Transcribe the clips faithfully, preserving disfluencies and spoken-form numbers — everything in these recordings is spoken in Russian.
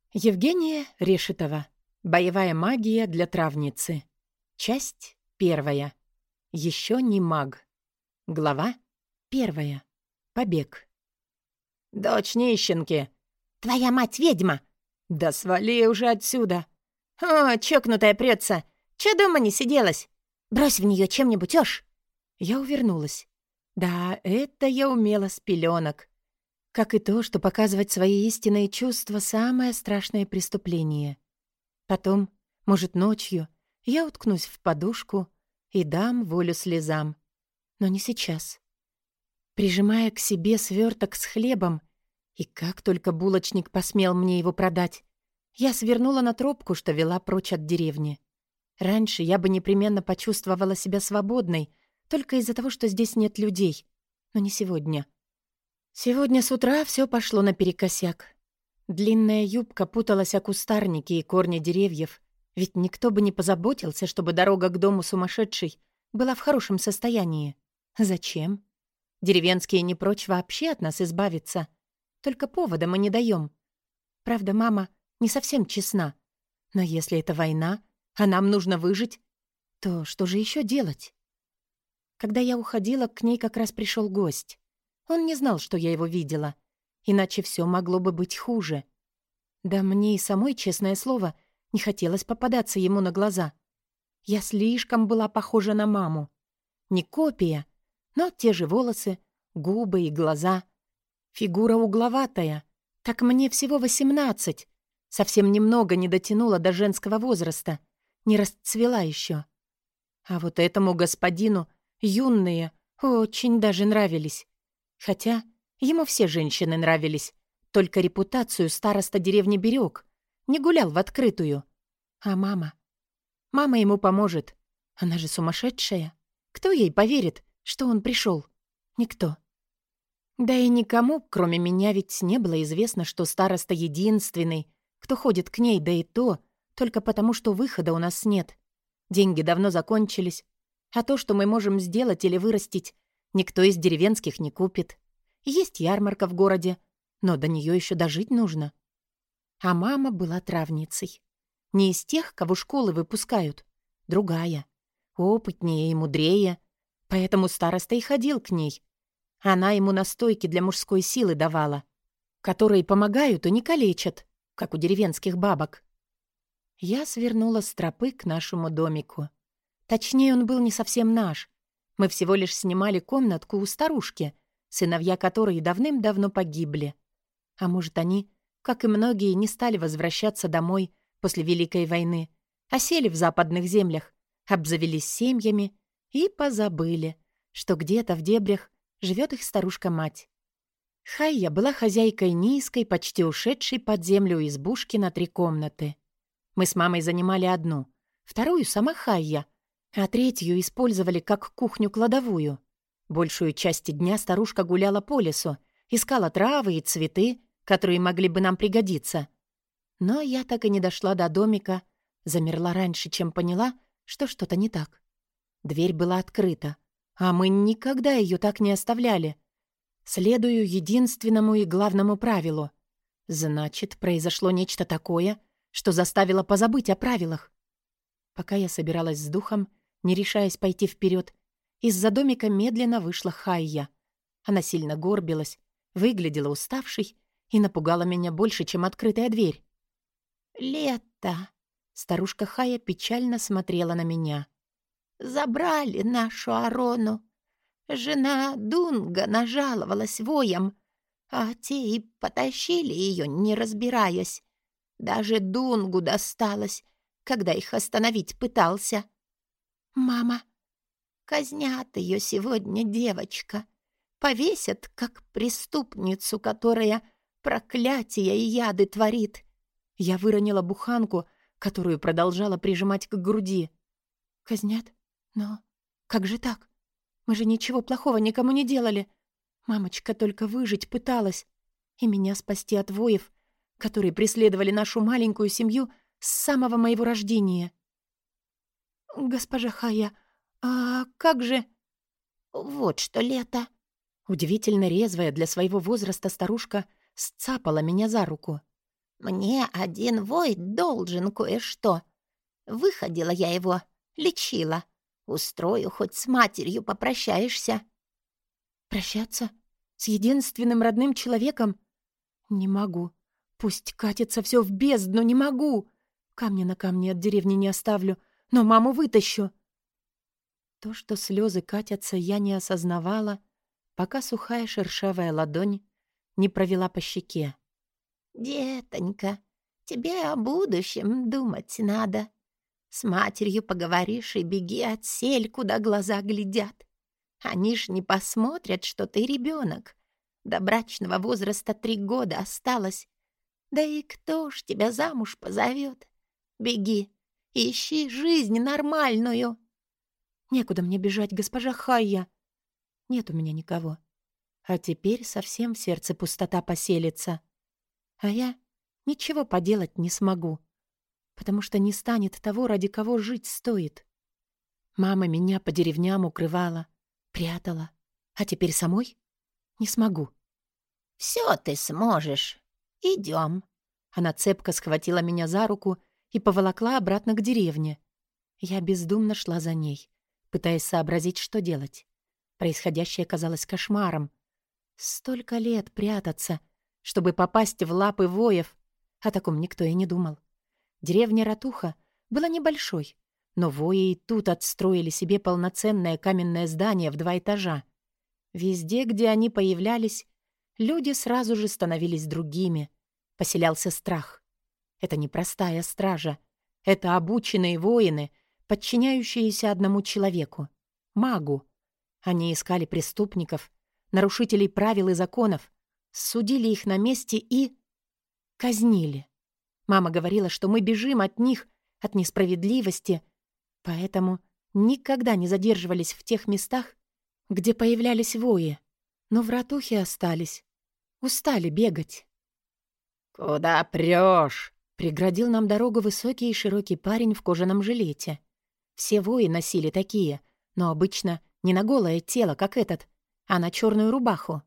Евгения Решетова. Боевая магия для травницы. Часть первая. Еще не маг. Глава первая. Побег. «Дочь нищенки!» «Твоя мать ведьма!» «Да свали уже отсюда!» «О, чокнутая прется! Чё дома не сиделась? Брось в нее чем-нибудь, Ош!» Я увернулась. Да, это я умела с пеленок. Как и то, что показывать свои истинные чувства — самое страшное преступление. Потом, может, ночью, я уткнусь в подушку и дам волю слезам. Но не сейчас. Прижимая к себе сверток с хлебом, и как только булочник посмел мне его продать, я свернула на тропку, что вела прочь от деревни. Раньше я бы непременно почувствовала себя свободной, только из-за того, что здесь нет людей. Но не сегодня. Сегодня с утра все пошло наперекосяк. Длинная юбка путалась о кустарники и корни деревьев, ведь никто бы не позаботился, чтобы дорога к дому сумасшедшей была в хорошем состоянии. Зачем? Деревенские не прочь вообще от нас избавиться. Только повода мы не даем. Правда, мама не совсем честна. Но если это война, а нам нужно выжить, то что же еще делать? Когда я уходила, к ней как раз пришел гость. Он не знал, что я его видела. Иначе все могло бы быть хуже. Да мне и самой, честное слово, не хотелось попадаться ему на глаза. Я слишком была похожа на маму. Не копия, но те же волосы, губы и глаза. Фигура угловатая. Так мне всего восемнадцать. Совсем немного не дотянула до женского возраста. Не расцвела еще. А вот этому господину юные очень даже нравились. Хотя ему все женщины нравились. Только репутацию староста деревни берег. Не гулял в открытую. А мама? Мама ему поможет. Она же сумасшедшая. Кто ей поверит, что он пришел? Никто. Да и никому, кроме меня, ведь не было известно, что староста единственный, кто ходит к ней, да и то, только потому, что выхода у нас нет. Деньги давно закончились. А то, что мы можем сделать или вырастить, никто из деревенских не купит. Есть ярмарка в городе, но до нее еще дожить нужно. А мама была травницей. Не из тех, кого школы выпускают. Другая. Опытнее и мудрее. Поэтому староста и ходил к ней. Она ему настойки для мужской силы давала, которые помогают и не калечат, как у деревенских бабок. Я свернула с тропы к нашему домику. Точнее, он был не совсем наш. Мы всего лишь снимали комнатку у старушки, сыновья которой давным-давно погибли. А может, они, как и многие, не стали возвращаться домой после Великой войны, а сели в западных землях, обзавелись семьями и позабыли, что где-то в дебрях живет их старушка-мать. Хайя была хозяйкой низкой, почти ушедшей под землю избушки на три комнаты. Мы с мамой занимали одну, вторую — сама Хайя, а третью использовали как кухню-кладовую. Большую часть дня старушка гуляла по лесу, искала травы и цветы, которые могли бы нам пригодиться. Но я так и не дошла до домика, замерла раньше, чем поняла, что что-то не так. Дверь была открыта, а мы никогда ее так не оставляли. Следую единственному и главному правилу. Значит, произошло нечто такое, что заставило позабыть о правилах. Пока я собиралась с духом, не решаясь пойти вперед, из-за домика медленно вышла Хайя. Она сильно горбилась, выглядела уставшей и напугала меня больше, чем открытая дверь. «Лето!» — старушка Хайя печально смотрела на меня. «Забрали нашу Арону. Жена Дунга нажаловалась воем, а те и потащили ее, не разбираясь. Даже Дунгу досталось, когда их остановить пытался. Мама, казнят ее сегодня, девочка. Повесят, как преступницу, которая проклятия и яды творит». Я выронила буханку, которую продолжала прижимать к груди. «Казнят? Но как же так? Мы же ничего плохого никому не делали. Мамочка только выжить пыталась. И меня спасти от воев, которые преследовали нашу маленькую семью с самого моего рождения». «Госпожа Хая, а как же...» «Вот что, Лето!» Удивительно резвая для своего возраста старушка сцапала меня за руку. Мне один воин должен кое-что. Выходила я его, лечила. Устрою, хоть с матерью попрощаешься». «Прощаться? С единственным родным человеком? Не могу. Пусть катится все в бездну, не могу. Камня на камне от деревни не оставлю, но маму вытащу». То, что слезы катятся, я не осознавала, пока сухая шершавая ладонь не провела по щеке. «Детонька, тебе о будущем думать надо. С матерью поговоришь и беги отсель, куда глаза глядят. Они ж не посмотрят, что ты ребенок. До брачного возраста три года осталось. Да и кто ж тебя замуж позовет? Беги, ищи жизнь нормальную». «Некуда мне бежать, госпожа Хайя. Нет у меня никого. А теперь совсем в сердце пустота поселится. А я ничего поделать не смогу, потому что не станет того, ради кого жить стоит. Мама меня по деревням укрывала, прятала, а теперь самой не смогу». «Все ты сможешь. Идем». Она цепко схватила меня за руку и поволокла обратно к деревне. Я бездумно шла за ней, пытаясь сообразить, что делать. Происходящее казалось кошмаром. Столько лет прятаться, чтобы попасть в лапы воев. О таком никто и не думал. Деревня Ратуха была небольшой, но вои и тут отстроили себе полноценное каменное здание в два этажа. Везде, где они появлялись, люди сразу же становились другими. Поселялся страх. Это не простая стража. Это обученные воины, подчиняющиеся одному человеку — магу. Они искали преступников, нарушителей правил и законов, судили их на месте и казнили. Мама говорила, что мы бежим от них, от несправедливости, поэтому никогда не задерживались в тех местах, где появлялись вои. Но в Ратухе остались. Устали бегать. «Куда прешь?» — преградил нам дорогу высокий и широкий парень в кожаном жилете. Все вои носили такие, но обычно не на голое тело, как этот, а на черную рубаху.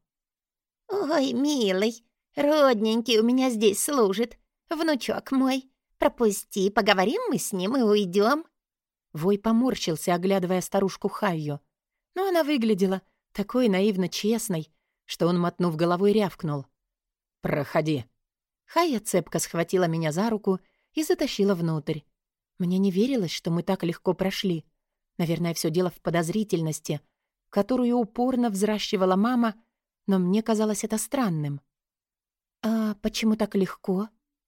«Ой, милый, родненький у меня здесь служит. Внучок мой, пропусти, поговорим мы с ним и уйдем». Вой поморщился, оглядывая старушку Хайю. Но она выглядела такой наивно честной, что он, мотнув головой, рявкнул: «Проходи». Хайя цепко схватила меня за руку и затащила внутрь. Мне не верилось, что мы так легко прошли. Наверное, все дело в подозрительности, которую упорно взращивала мама, но мне казалось это странным. «А почему так легко?»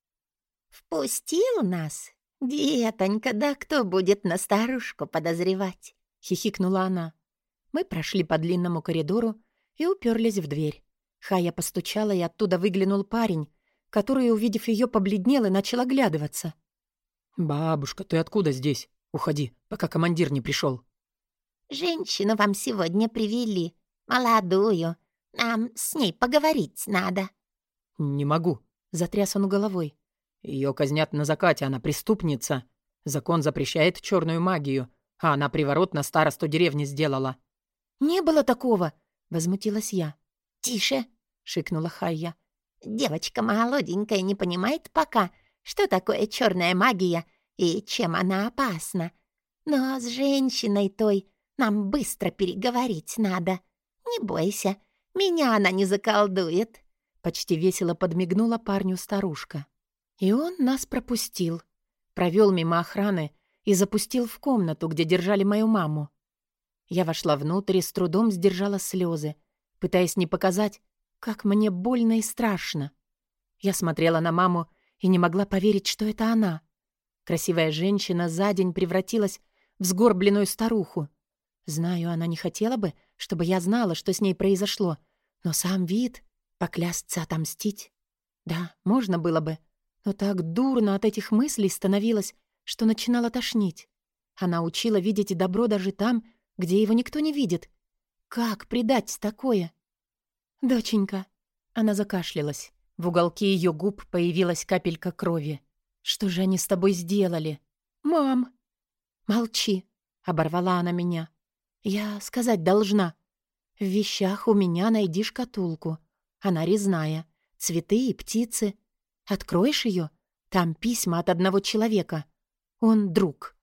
«Впустил нас? Детонька, да кто будет на старушку подозревать?» — хихикнула она. Мы прошли по длинному коридору и уперлись в дверь. Хайя постучала, и оттуда выглянул парень, который, увидев ее, побледнел и начал оглядываться. «Бабушка, ты откуда здесь? Уходи, пока командир не пришел». «Женщину вам сегодня привели, молодую. Нам с ней поговорить надо». «Не могу». Затряс он головой. Ее казнят на закате, она преступница. Закон запрещает черную магию, а она приворот на старосту деревни сделала». «Не было такого!» — возмутилась я. «Тише!» — шикнула Хайя. «Девочка молоденькая не понимает пока, что такое черная магия и чем она опасна. Но с женщиной той нам быстро переговорить надо. Не бойся, меня она не заколдует». Почти весело подмигнула парню старушка. И он нас пропустил. Провел мимо охраны и запустил в комнату, где держали мою маму. Я вошла внутрь и с трудом сдержала слезы, пытаясь не показать, как мне больно и страшно. Я смотрела на маму и не могла поверить, что это она. Красивая женщина за день превратилась в сгорбленную старуху. Знаю, она не хотела бы, чтобы я знала, что с ней произошло, но сам вид, поклясться отомстить. Да, можно было бы, но так дурно от этих мыслей становилось, что начинала тошнить. Она учила видеть добро даже там, где его никто не видит. Как предать такое? «Доченька». Она закашлялась. В уголке ее губ появилась капелька крови. «Что же они с тобой сделали?» «Мам!» «Молчи», — оборвала она меня. «Я сказать должна. В вещах у меня найди шкатулку. Она резная. Цветы и птицы. Откроешь ее? Там письма от одного человека. Он друг.